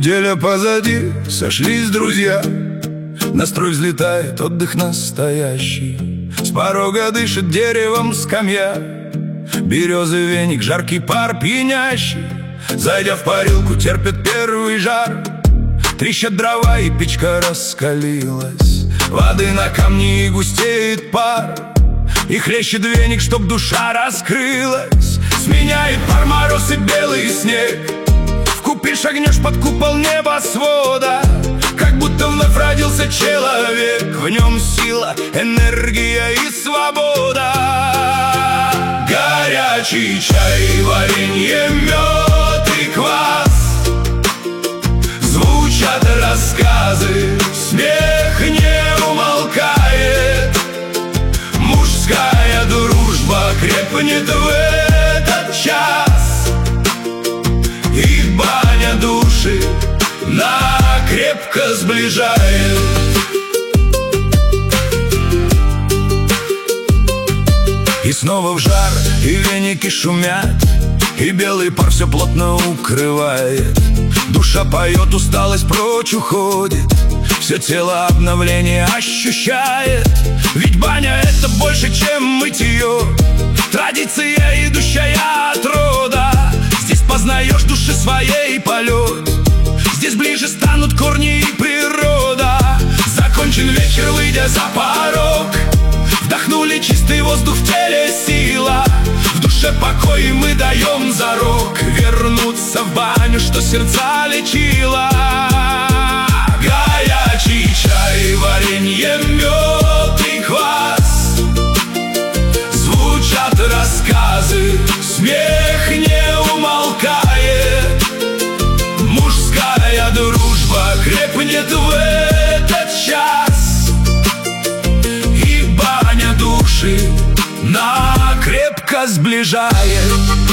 Неделя позади, сошлись друзья. Настрой взлетает, отдых настоящий. С порога дышит деревом скамья. Березы веник, жаркий пар пьянящий. Зайдя в парилку, терпит первый жар. Трещат дрова, и печка раскалилась. Воды на камне, и густеет пар. И хлещет веник, чтоб душа раскрылась. Сменяет пар мороз и белый снег. Вкупе шагнешь под купол небосвода. Как будто вновь родился человек. В нем сила, энергия и свобода. Горячий чай, варенье, мед и квас. Звучат рассказы, смех не умолкает. Мужская дружба крепнет в этот час. И баня души накрепко сближает. И снова в жар, и веники шумят, и белый пар все плотно укрывает. Душа поет, усталость прочь уходит. Все тело обновление ощущает. Ведь баня — это больше, чем мытье. Традиция, идущая от рода. Здесь познаешь души своей полет. Здесь ближе станут корни и природа. Закончен вечер, выйдя за порог. Вдохнули чистый воздух, в теле сила. В душе покой, и мы даем зарок вернуться в баню, что сердца лечила. Горячий чай, варенье, мед и квас. Звучат рассказы, смех не умолкает. Мужская дружба крепнет в этот час. И баня души накрепко сближает.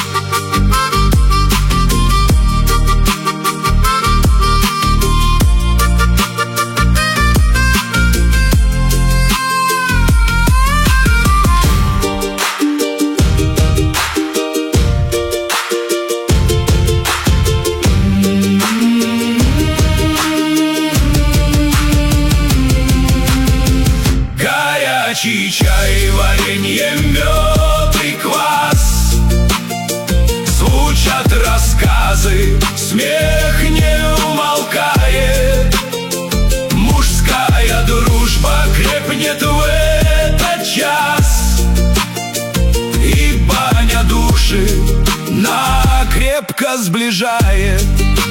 Горячий чай, варенье, мед и квас. Звучат рассказы, смех не умолкает. Мужская дружба крепнет в этот час. И баня души накрепко сближает.